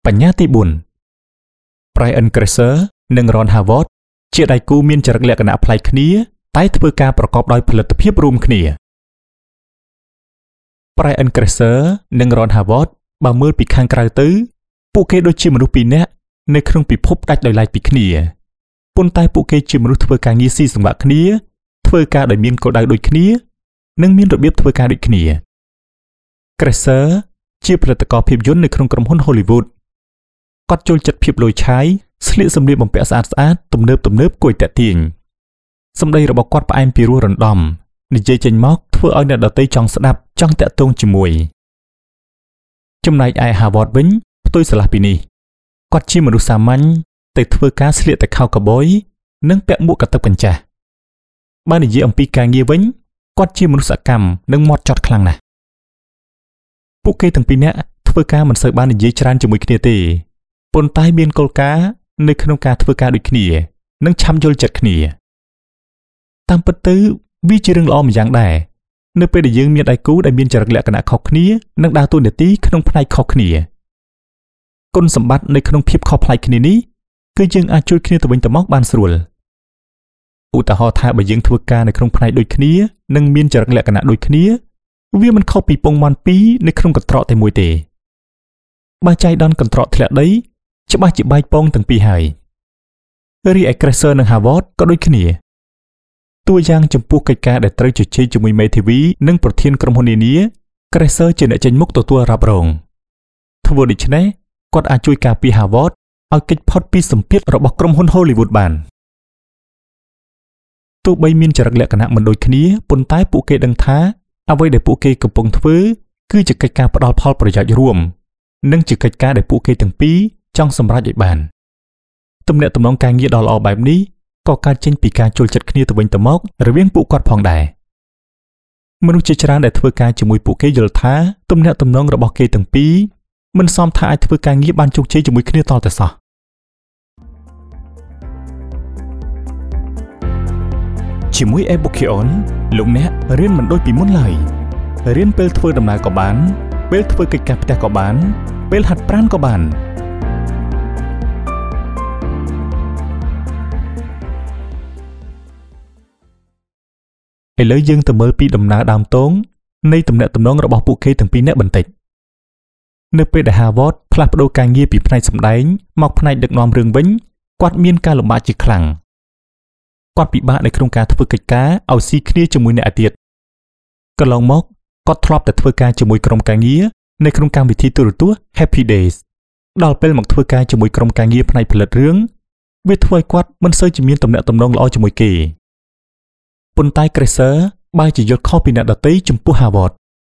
បញ្ញាទី4 Brian Grazer និង Ron Harvard ជាដៃគូមានចរិតលក្ខណៈប្លែកគ្នាតែធ្វើការប្រកបដោយផលិតភាពរួមគ្នា Brian Grazer និង Ron Harvard បើមើលពីខាងក្រៅទៅពួកគេដូចជាមនុស្សពីរនាក់នៅក្នុងពិភពដាច់ដោយឡែកពីគ្នាប៉ុន្តែពួកគេជាមនុស្សធ្វើការងារស៊ីសង្វាក់គ្នាធ្វើការដោយមានគោលដៅដូចគ្នានិងមានរបៀបធ្វើការដូចគ្នា Grazer ជាផលិតករភាពយន្តនៅក្នុងក្រុមហ៊ុន Hollywood គាត់ចូលចិត្តភាពលយឆាយស្លៀកសម្លៀកបំពាក់ស្អាតៗទំនើបគួរឲ្យទាក់ទាញសម្ដីរបស់គាត់ផ្អែមពីរោះរណ្ដំនិយាយចេញមកធ្វើឲ្យអ្នកដទៃចង់ស្ដាប់ចង់តាក់ទងជាមួយចំណែកឯ Harvard វិញផ្ទុយស្រឡះពីនេះគាត់ជាមនុស្សសាមញ្ញតែធ្វើការស្លៀកតែខោកាប៊ុយនិងពាក់មួកកាតិបកញ្ចាស់បើនិយាយអំពីការងារវិញគាត់ជាមនុស្សសកម្មនិងម៉ត់ចត់ខ្លាំងណាស់ពួកគេទាំងពីរនាក់ធ្វើការមិនសូវបាននិយាយច្រើនជាមួយគ្នាទេប៉ុន្តែមានគោលការណ៍នៅក្នុងការធ្វើការដូចគ្នានិងឆាប់យល់ចិត្តគ្នាតាមពិតទៅវាជារឿងល្អម្យ៉ាងដែរនៅពេលដែលយើងមានដៃគូដែលមានចរិតលក្ខណៈខុសគ្នានិងដើរតួនាទីក្នុងផ្នែកខុសគ្នាគុណសម្បត្តិនៅក្នុងភាពខុសប្លែកគ្នានេះគឺយើងអាចជួយគ្នាទៅវិញទៅមកបានស្រួលឧទាហរណ៍ថាបើយើងធ្វើការនៅក្នុងផ្នែកដូចគ្នានិងមានចរិតលក្ខណៈដូចគ្នាវាមិនខុសពីពងមាន់ពីរនៅក្នុងកន្ត្រកតែមួយទេបើចៃដន្យកន្ត្រកធ្លាក់ដីច្បាស់ជាបែកពងទាំងពីរហើយរីឯ Grazer និង Harvard ក៏ដូចគ្នាតួយ៉ាងចំពោះកិច្ចការដែលត្រូវជជែកជាមួយមេធាវីនិងប្រធានក្រុមហ៊ុននានា Grazer ជាអ្នកចេញមុខទទួលរ៉ាប់រងធ្វើដូច្នេះគាត់អាចជួយការពារ Harvard ឲ្យគេចផុតពីសម្ពាធរបស់ក្រុមហ៊ុន Hollywood បានទោះបីមានចរិតលក្ខណៈមិនដូចគ្នាប៉ុន្តែពួកគេដឹងថាអ្វីដែលពួកគេកំពុងធ្វើគឺជាកិច្ចការផ្ដល់ផលប្រយោជន៍រួមនិងជាកិច្ចការដែលពួកគេទាំងពីរចង់សម្រេចឲ្យបានទំនាក់ទំនងការងារដ៏ល្អបែបនេះក៏កើតចេញពីការចូលចិត្តគ្នាទៅវិញទៅមករវាងពួកគាត់ផងដែរមនុស្សជាច្រើនដែលធ្វើការជាមួយពួកគេយល់ថាទំនាក់ទំនងរបស់គេទាំងពីរមិនសមថាអាចធ្វើការងារបានជោគជ័យជាមួយគ្នាតទៅសោះជាមួយ Ebookieon លោកអ្នករៀនមិនដូចពីមុនឡើយរៀនពេលធ្វើដំណើរក៏បានពេលធ្វើកិច្ចការផ្ទះក៏បានពេលហាត់ប្រាណក៏បានឥឡូវយើងទៅមើលពីដំណើរដើមទងនៃទំនាក់ទំនងរបស់ពួកគេទាំងពីរនាក់បន្តិចនៅពេលដែល Harvard ផ្លាស់ប្ដូរការងារពីផ្នែកសម្ដែងមកផ្នែកដឹកនាំរឿងវិញគាត់មានការលំបាកជាខ្លាំងគាត់ពិបាកនៅក្នុងការធ្វើកិច្ចការឲ្យស៊ីគ្នាជាមួយអ្នកឯទៀតកន្លងមកគាត់ធ្លាប់តែធ្វើការជាមួយក្រុមការងារនៅក្នុងកម្មវិធីទូរទស្សន៍ Happy Days ដល់ពេលមកធ្វើការជាមួយក្រុមការងារផ្នែកផលិតរឿងវាធ្វើឲ្យគាត់មិនសូវជាមានទំនាក់ទំនងល្អជាមួយគេប៉ុន្តែ Grazer បែរជាយល់ខុសពីអ្នកដទៃចំពោះ Harvard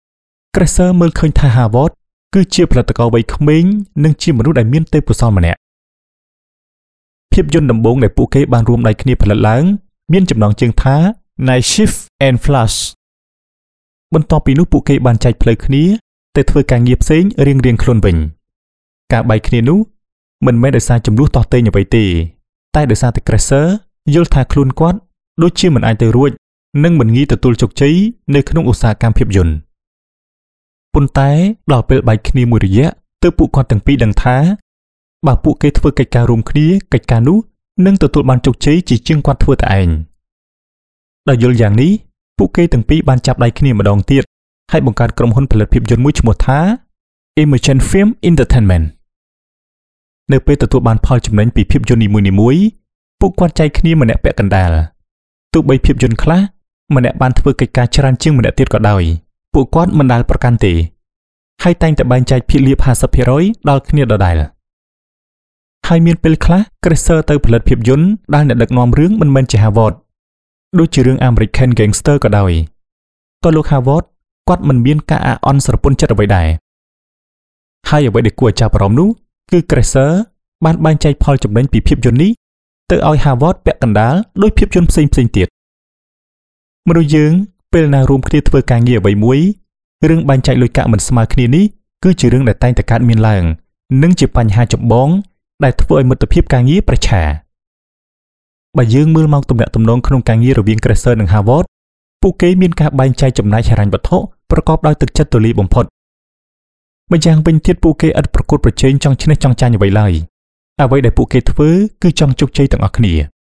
Grazer មើលឃើញថា Harvard គឺជាផលិតករវ័យក្មេងនិងជាមនុស្សដែលមានទេពកោសល្យម្នាក់ភាពយន្តដំបូងដែលពួកគេបានរួមដៃគ្នាផលិតឡើងមានចំណងជើងថា Night Shift and Flash បន្ទាប់ពីនោះពួកគេបានចែកផ្លូវគ្នាទៅធ្វើការងារផ្សេងរៀងៗខ្លួនវិញការបែកគ្នានោះមិនមែនដោយសារចំនួនតោះតេងអ្វីទេតែដោយសារតែ Grazer យល់ថាខ្លួនគាត់ដូចជាមិនអាចទៅរួចនិងមិនងាយទទួលជោគជ័យនៅក្នុងឧស្សាហកម្មភាពយន្តប៉ុន្តែដល់ពេលបែកគ្នាមួយរយៈទើបពួកគាត់ទាំងពីរដឹងថាបើពួកគេធ្វើកិច្ចការរួមគ្នាកិច្ចការនោះនឹងទទួលបានជោគជ័យជាជាងគាត់ធ្វើតែឯងដោយយល់យ៉ាងនេះពួកគេទាំងពីរបានចាប់ដៃគ្នាម្ដងទៀតហើយបង្កើតក្រុមហ៊ុនផលិតភាពយន្តមួយឈ្មោះថា Emergent Film Entertainment នៅពេលទទួលបានផលចំណេញពីភាពយន្តនីមួយៗពួកគាត់ចែកគ្នាម្នាក់ពាក់កណ្ដាលទោះបីភាពយន្តខ្លះម្នាក់បានធ្វើកិច្ចការច្រើនជាងម្នាក់ទៀតក៏ដោយពួកគាត់មិនដែលប្រកាន់ទេហើយតែងតែបែងចែកភាគលាភ 50% ដល់គ្នាដដែលហើយមានពេលខ្លះ Grazer ទៅផលិតភាពយន្តដែលអ្នកដឹកនាំរឿងមិនមែនជា Harvard ដូចជារឿង American Gangster ក៏ដោយក៏លោក Harvard គាត់មិនមានការអាក់អន់ស្រពន់ចិត្តអ្វីដែរហើយអ្វីដែលគួរឲ្យចាប់អារម្មណ៍នោះគឺ Grazer បានបែងចែកផលចំណេញពីភាពយន្តនេះទៅឲ្យ Harvard ពាក់កណ្ដាលដោយភាពយន្តផ្សេងៗទៀតមនុស្សយើងពេលណារួមគ្នាធ្វើការងារអ្វីមួយរឿងបែងចែកលុយកាក់មិនស្មើគ្នានេះគឺជារឿងដែលតែងតែកើតមានឡើងនិងជាបញ្ហាចម្បងដែលធ្វើឲ្យមិត្តភាពការងារប្រឆាបើយើងមើលមកទំនាក់ទំនងក្នុងការងាររវាង Grazer និង Harvard ពួកគេមានការបែងចែកចំណាយហិរញ្ញវត្ថុប្រកបដោយទឹកចិត្តទូលាយបំផុតម្យ៉ាងវិញទៀតពួកគេឥតប្រកួតប្រជែងចង់ឈ្នះចង់ចាញ់អ្វីឡើយអ្វីដែលពួកគេធ្វើគឺចង់ជោគជ័យទាំងអស់គ្នា